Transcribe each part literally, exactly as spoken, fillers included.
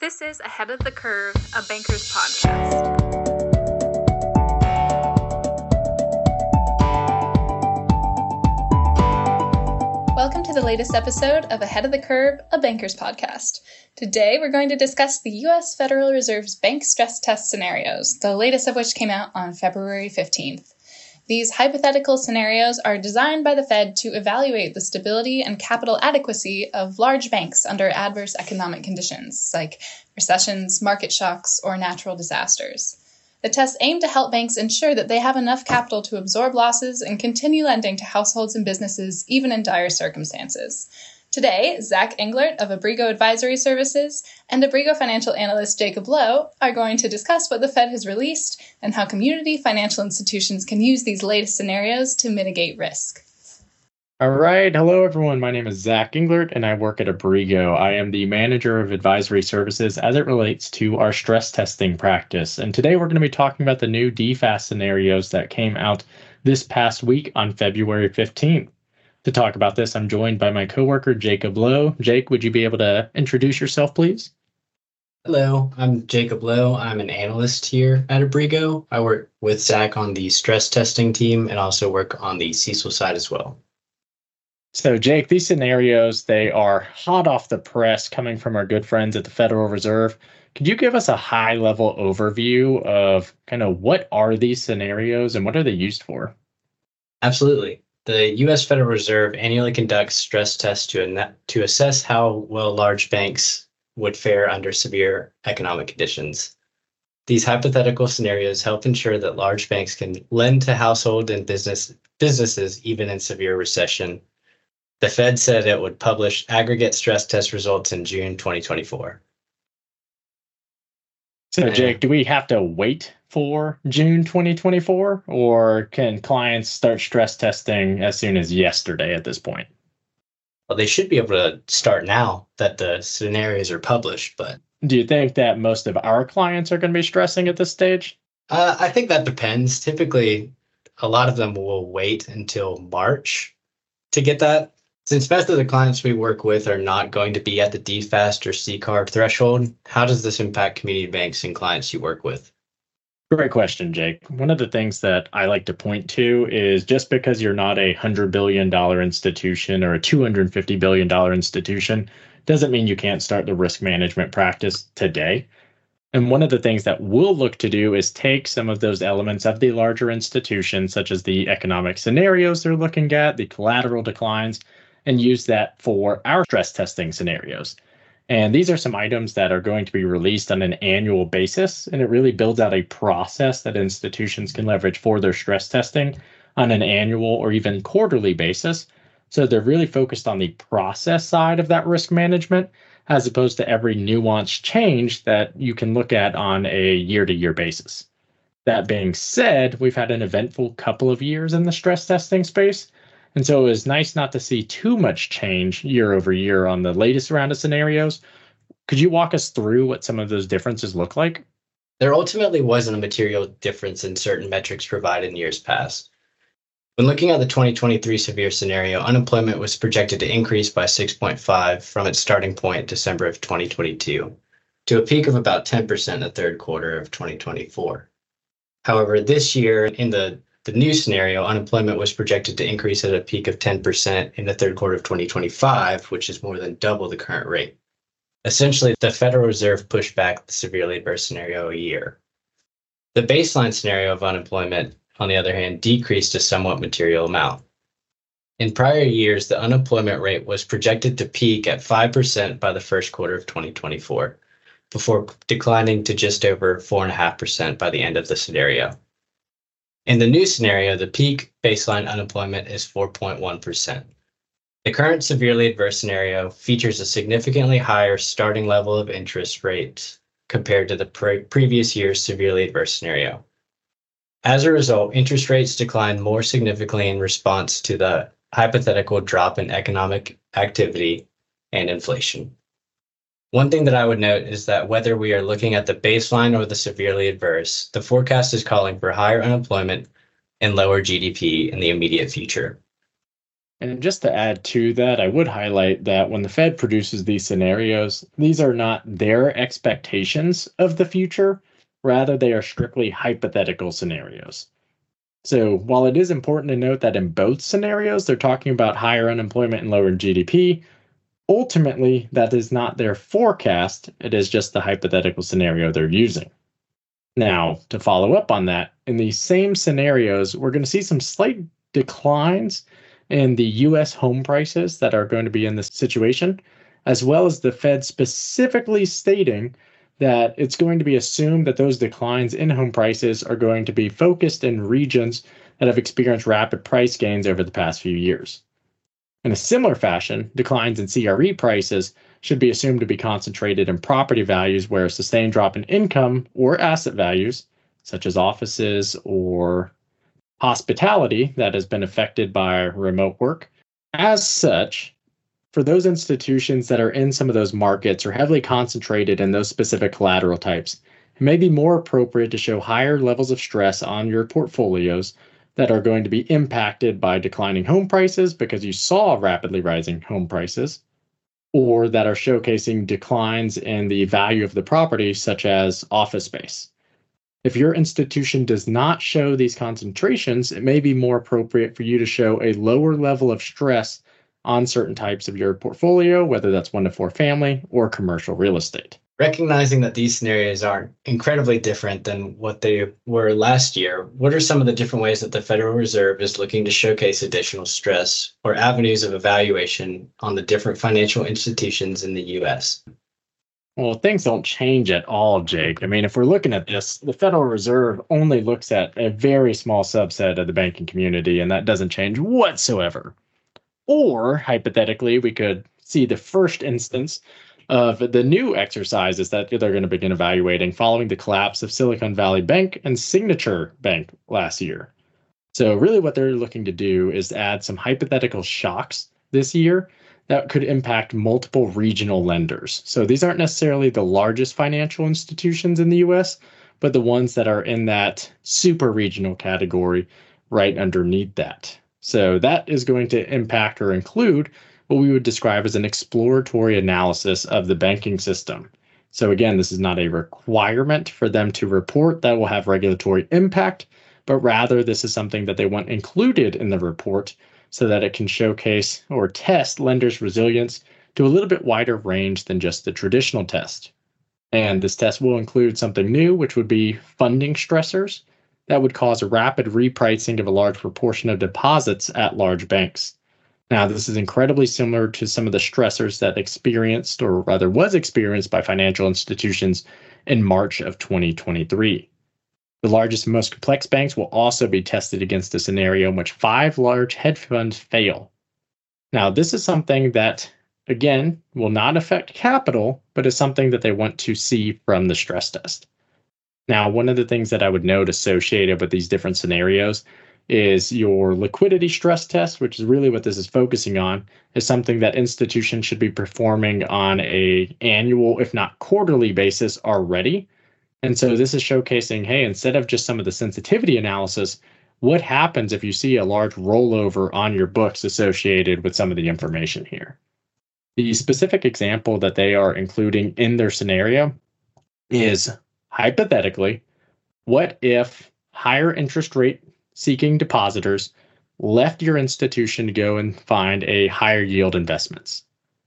This is Ahead of the Curve, a banker's podcast. Welcome to the latest episode of Ahead of the Curve, a banker's podcast. Today, we're going to discuss the U S Federal Reserve's bank stress test scenarios, the latest of which came out on February fifteenth. These hypothetical scenarios are designed by the Fed to evaluate the stability and capital adequacy of large banks under adverse economic conditions, like recessions, market shocks, or natural disasters. The tests aim to help banks ensure that they have enough capital to absorb losses and continue lending to households and businesses even in dire circumstances. Today, Zach Englert of Abrigo Advisory Services and Abrigo financial analyst Jacob Lowe are going to discuss what the Fed has released and how community financial institutions can use these latest scenarios to mitigate risk. All right. Hello, everyone. My name is Zach Englert, and I work at Abrigo. I am the manager of advisory services as it relates to our stress testing practice. And today we're going to be talking about the new D FAST scenarios that came out this past week on February fifteenth. To talk about this, I'm joined by my coworker, Jacob Lowe. Jake, would you be able to introduce yourself, please? Hello, I'm Jacob Lowe. I'm an analyst here at Abrigo. I work with Zach on the stress testing team and also work on the CECL side as well. So, Jake, these scenarios, they are hot off the press coming from our good friends at the Federal Reserve. Could you give us a high-level overview of kind of what are these scenarios and what are they used for? Absolutely. The U S Federal Reserve annually conducts stress tests to, to assess how well large banks would fare under severe economic conditions. These hypothetical scenarios help ensure that large banks can lend to household and business businesses even in severe recession. The Fed said it would publish aggregate stress test results in June twenty twenty-four. So, Jake, do we have to wait for June twenty twenty-four, or can clients start stress testing as soon as yesterday at this point? Well, they should be able to start now that the scenarios are published, but... Do you think that most of our clients are going to be stressing at this stage? Uh, I think that depends. Typically, a lot of them will wait until March to get that. Since most of the clients we work with are not going to be at the D FAST or C CARB threshold, how does this impact community banks and clients you work with? Great question, Jake. One of the things that I like to point to is just because you're not a one hundred billion dollars institution or a two hundred fifty billion dollars institution doesn't mean you can't start the risk management practice today. And one of the things that we'll look to do is take some of those elements of the larger institutions, such as the economic scenarios they're looking at, the collateral declines, and use that for our stress testing scenarios. And these are some items that are going to be released on an annual basis, and it really builds out a process that institutions can leverage for their stress testing on an annual or even quarterly basis. So they're really focused on the process side of that risk management, as opposed to every nuanced change that you can look at on a year-to-year basis. That being said, we've had an eventful couple of years in the stress testing space. And so it was nice not to see too much change year over year on the latest round of scenarios. Could you walk us through what some of those differences look like? There ultimately wasn't a material difference in certain metrics provided in years past. When looking at the twenty twenty-three severe scenario, unemployment was projected to increase by six point five from its starting point December of twenty twenty-two to a peak of about ten percent in the third quarter of twenty twenty-four. However, this year in the The new scenario, unemployment was projected to increase at a peak of ten percent in the third quarter of twenty twenty-five, which is more than double the current rate. Essentially, the Federal Reserve pushed back the severely adverse scenario a year. The baseline scenario of unemployment, on the other hand, decreased a somewhat material amount. In prior years, the unemployment rate was projected to peak at five percent by the first quarter of twenty twenty-four, before declining to just over four point five percent by the end of the scenario. In the new scenario, the peak baseline unemployment is four point one percent. The current severely adverse scenario features a significantly higher starting level of interest rates compared to the pre- previous year's severely adverse scenario. As a result, interest rates declined more significantly in response to the hypothetical drop in economic activity and inflation. One thing that I would note is that whether we are looking at the baseline or the severely adverse, the forecast is calling for higher unemployment and lower G D P in the immediate future. And just to add to that, I would highlight that when the Fed produces these scenarios, these are not their expectations of the future. Rather, they are strictly hypothetical scenarios. So while it is important to note that in both scenarios, they're talking about higher unemployment and lower G D P, ultimately, that is not their forecast. It is just the hypothetical scenario they're using. Now, to follow up on that, in these same scenarios, we're going to see some slight declines in the U S home prices that are going to be in this situation, as well as the Fed specifically stating that it's going to be assumed that those declines in home prices are going to be focused in regions that have experienced rapid price gains over the past few years. In a similar fashion, declines in C R E prices should be assumed to be concentrated in property values where a sustained drop in income or asset values, such as offices or hospitality that has been affected by remote work. As such, for those institutions that are in some of those markets or heavily concentrated in those specific collateral types, it may be more appropriate to show higher levels of stress on your portfolios that are going to be impacted by declining home prices because you saw rapidly rising home prices, or that are showcasing declines in the value of the property, such as office space. If your institution does not show these concentrations, it may be more appropriate for you to show a lower level of stress on certain types of your portfolio, whether that's one to four family or commercial real estate. Recognizing that these scenarios are incredibly different than what they were last year, what are some of the different ways that the Federal Reserve is looking to showcase additional stress or avenues of evaluation on the different financial institutions in the U S? Well, things don't change at all, Jake. I mean, if we're looking at this, the Federal Reserve only looks at a very small subset of the banking community, and that doesn't change whatsoever. Or, hypothetically, we could see the first instance of the new exercises that they're going to begin evaluating following the collapse of Silicon Valley Bank and Signature Bank last year. So really what they're looking to do is add some hypothetical shocks this year that could impact multiple regional lenders. So these aren't necessarily the largest financial institutions in the U S, but the ones that are in that super regional category right underneath that. So that is going to impact or include what we would describe as an exploratory analysis of the banking system. So again, this is not a requirement for them to report that will have regulatory impact, but rather this is something that they want included in the report so that it can showcase or test lenders' resilience to a little bit wider range than just the traditional test. And this test will include something new, which would be funding stressors that would cause a rapid repricing of a large proportion of deposits at large banks. Now, this is incredibly similar to some of the stressors that experienced, or rather was experienced by financial institutions in March of twenty twenty-three. The largest and most complex banks will also be tested against a scenario in which five large hedge funds fail. Now, this is something that, again, will not affect capital, but is something that they want to see from the stress test. Now, one of the things that I would note associated with these different scenarios is your liquidity stress test, which is really what this is focusing on, is something that institutions should be performing on a annual, if not quarterly basis already. And so this is showcasing, hey, instead of just some of the sensitivity analysis, what happens if you see a large rollover on your books associated with some of the information here? The specific example that they are including in their scenario is, hypothetically, what if higher interest rate seeking depositors left your institution to go and find a higher yield investments?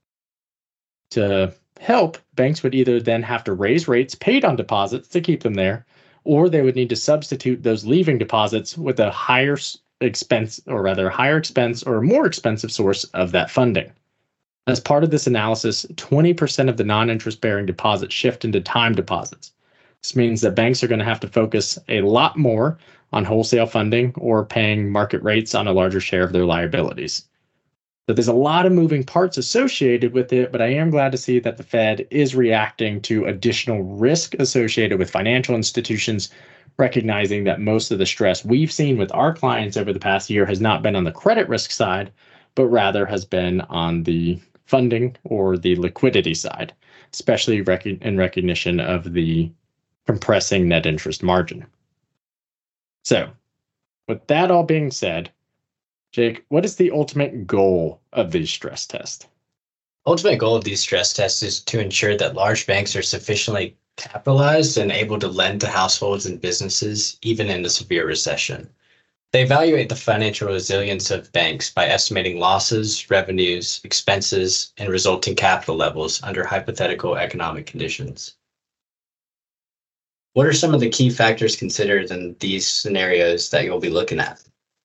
To help, banks would either then have to raise rates paid on deposits to keep them there, or they would need to substitute those leaving deposits with a higher expense, or rather higher expense or more expensive source of that funding. As part of this analysis, twenty percent of the non-interest bearing deposits shift into time deposits. This means that banks are going to have to focus a lot more on wholesale funding or paying market rates on a larger share of their liabilities. So there's a lot of moving parts associated with it, but I am glad to see that the Fed is reacting to additional risk associated with financial institutions, recognizing that most of the stress we've seen with our clients over the past year has not been on the credit risk side, but rather has been on the funding or the liquidity side, especially rec- in recognition of the compressing net interest margin. So with that all being said, Jake, what is the ultimate goal of these stress tests? Ultimate goal of these stress tests is to ensure that large banks are sufficiently capitalized and able to lend to households and businesses, even in a severe recession. They evaluate the financial resilience of banks by estimating losses, revenues, expenses, and resulting capital levels under hypothetical economic conditions. What are some of the key factors considered in these scenarios that you'll be looking at?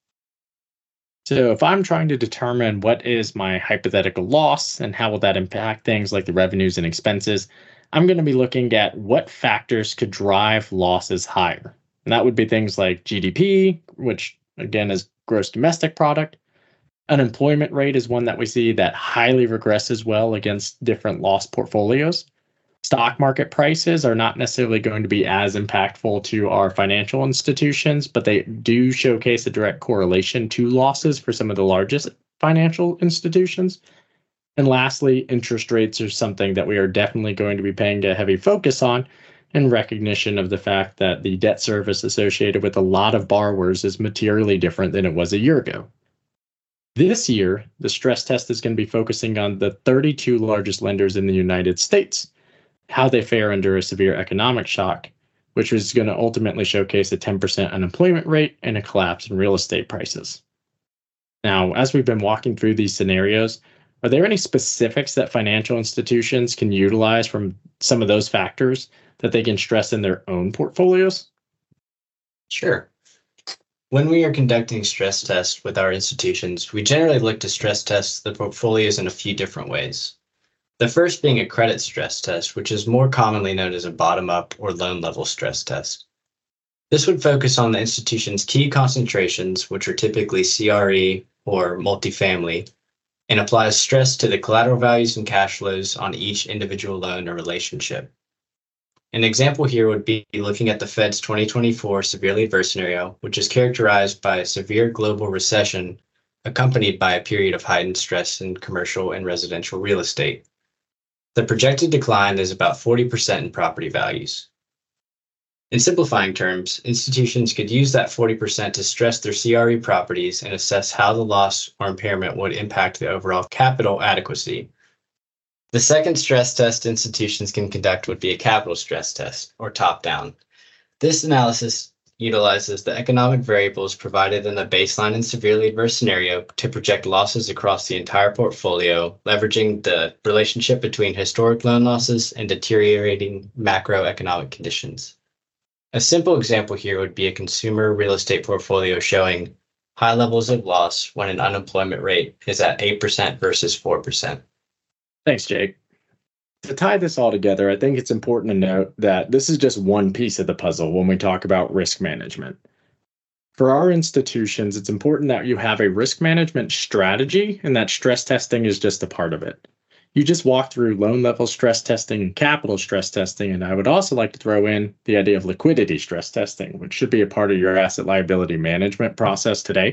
So if I'm trying to determine what is my hypothetical loss and how will that impact things like the revenues and expenses, I'm going to be looking at what factors could drive losses higher. And that would be things like G D P, which again is gross domestic product. Unemployment rate is one that we see that highly regresses well against different loss portfolios. Stock market prices are not necessarily going to be as impactful to our financial institutions, but they do showcase a direct correlation to losses for some of the largest financial institutions. And lastly, interest rates are something that we are definitely going to be paying a heavy focus on in recognition of the fact that the debt service associated with a lot of borrowers is materially different than it was a year ago. This year, the stress test is going to be focusing on the thirty-two largest lenders in the United States, how they fare under a severe economic shock, which is going to ultimately showcase a ten percent unemployment rate and a collapse in real estate prices. Now, as we've been walking through these scenarios, are there any specifics that financial institutions can utilize from some of those factors that they can stress in their own portfolios? Sure. When we are conducting stress tests with our institutions, we generally look to stress test the portfolios in a few different ways. The first being a credit stress test, which is more commonly known as a bottom-up or loan-level stress test. This would focus on the institution's key concentrations, which are typically C R E or multifamily, and applies stress to the collateral values and cash flows on each individual loan or relationship. An example here would be looking at the Fed's twenty twenty-four severely adverse scenario, which is characterized by a severe global recession accompanied by a period of heightened stress in commercial and residential real estate. The projected decline is about forty percent in property values. In simplifying terms, institutions could use that forty percent to stress their C R E properties and assess how the loss or impairment would impact the overall capital adequacy. The second stress test institutions can conduct would be a capital stress test, or top-down. This analysis utilizes the economic variables provided in the baseline and severely adverse scenario to project losses across the entire portfolio, leveraging the relationship between historic loan losses and deteriorating macroeconomic conditions. A simple example here would be a consumer real estate portfolio showing high levels of loss when an unemployment rate is at eight percent versus four percent. Thanks, Jake. To tie this all together, I think it's important to note that this is just one piece of the puzzle when we talk about risk management. For our institutions, it's important that you have a risk management strategy and that stress testing is just a part of it. You just walked through loan level stress testing and capital stress testing, and I would also like to throw in the idea of liquidity stress testing, which should be a part of your asset liability management process today.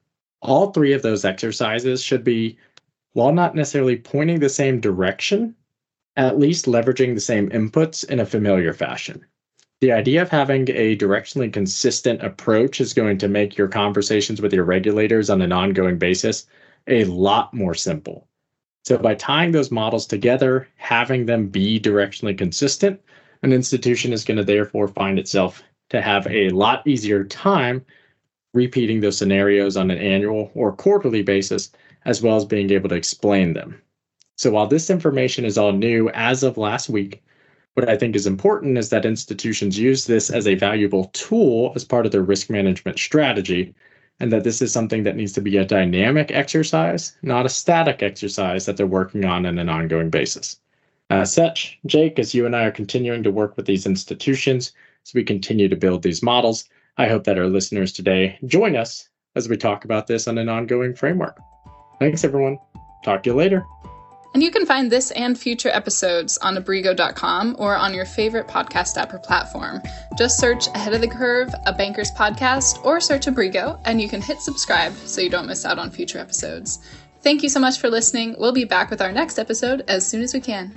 All three of those exercises should be, while not necessarily pointing the same direction, at least leveraging the same inputs in a familiar fashion. The idea of having a directionally consistent approach is going to make your conversations with your regulators on an ongoing basis a lot more simple. So by tying those models together, having them be directionally consistent, an institution is going to therefore find itself to have a lot easier time repeating those scenarios on an annual or quarterly basis, as well as being able to explain them. So while this information is all new as of last week, what I think is important is that institutions use this as a valuable tool as part of their risk management strategy, and that this is something that needs to be a dynamic exercise, not a static exercise that they're working on on an ongoing basis. As such, Jake, as you and I are continuing to work with these institutions as we continue to build these models, I hope that our listeners today join us as we talk about this on an ongoing framework. Thanks, everyone. Talk to you later. And you can find this and future episodes on abrigo dot com or on your favorite podcast app or platform. Just search Ahead of the Curve, a Bankers Podcast, or search Abrigo, and you can hit subscribe so you don't miss out on future episodes. Thank you so much for listening. We'll be back with our next episode as soon as we can.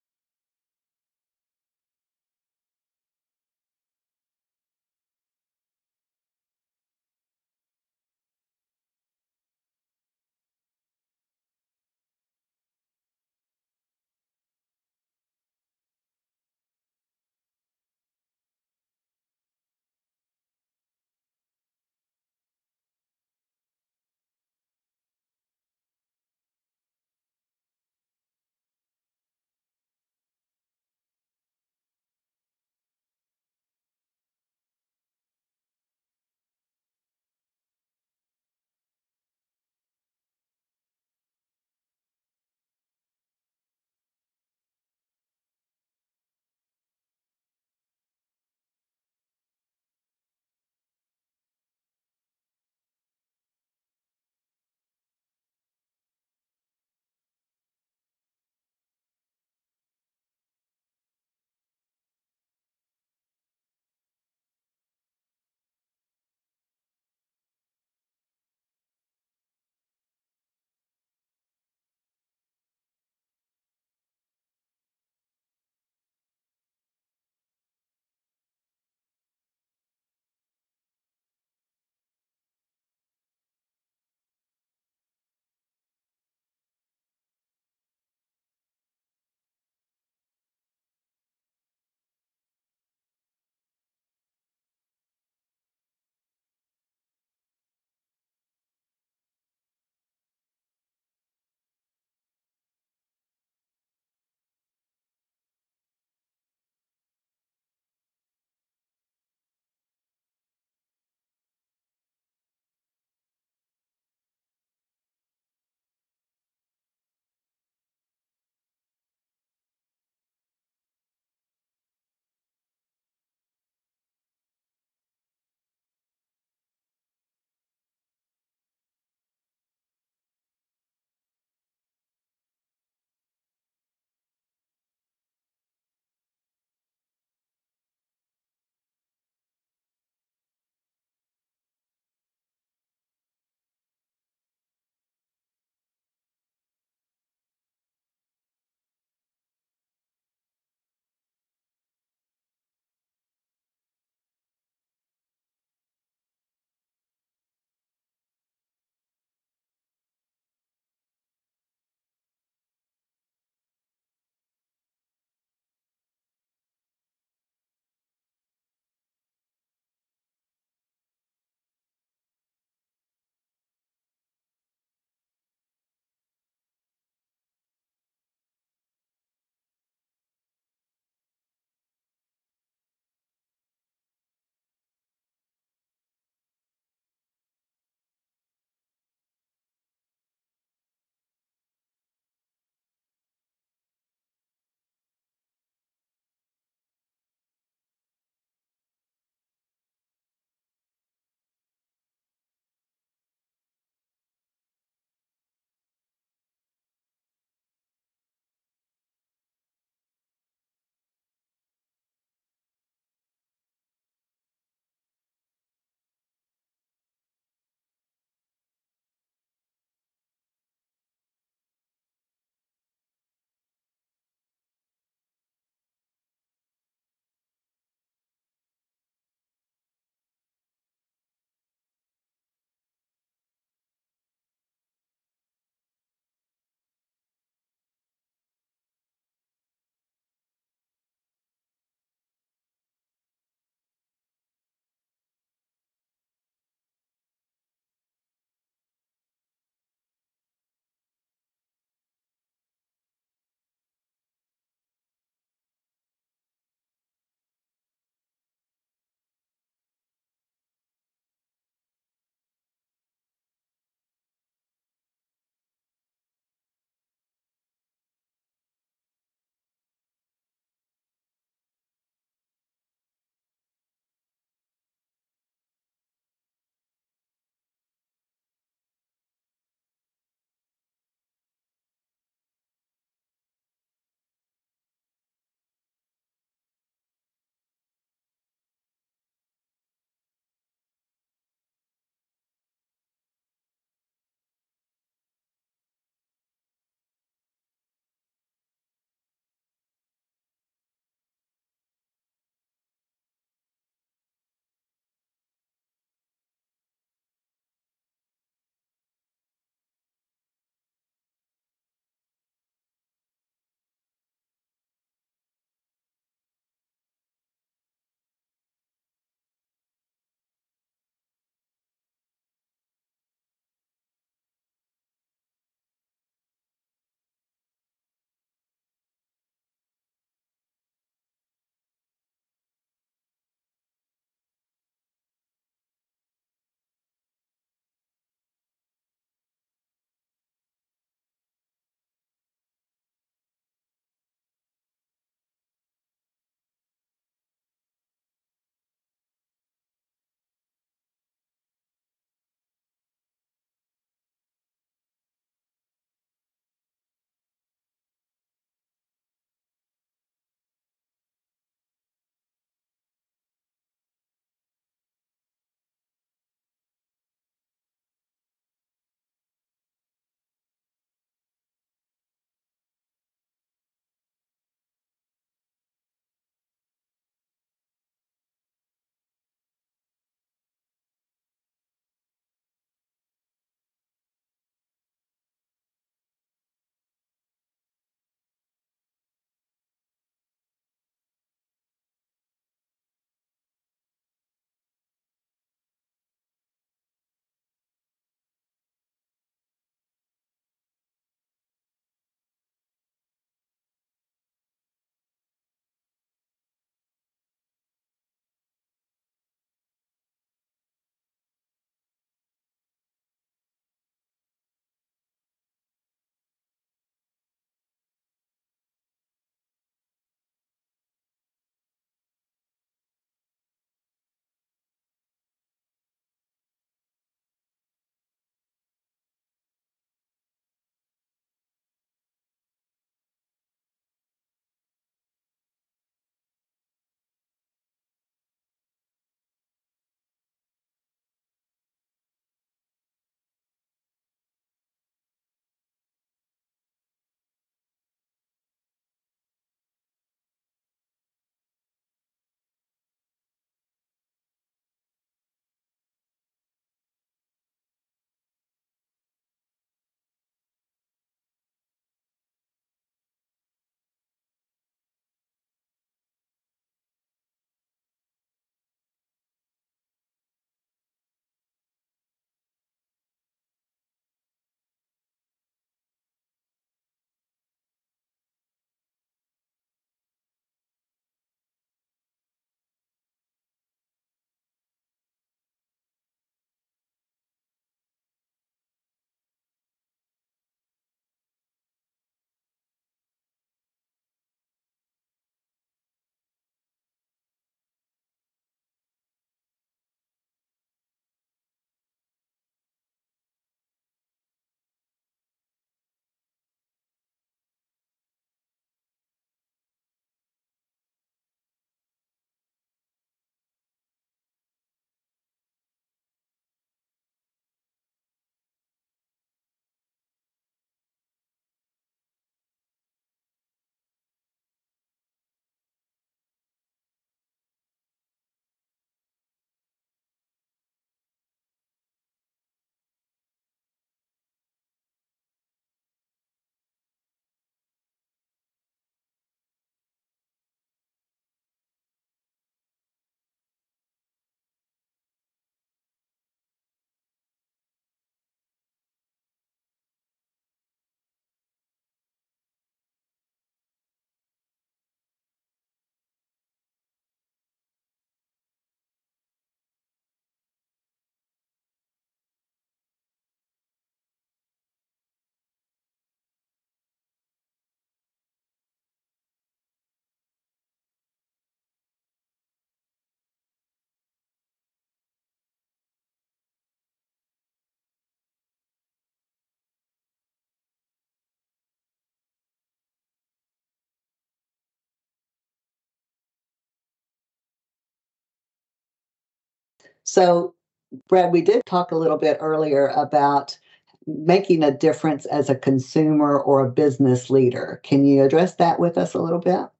So, Brad, we did talk a little bit earlier about making a difference as a consumer or a business leader. Can you address that with us a little bit?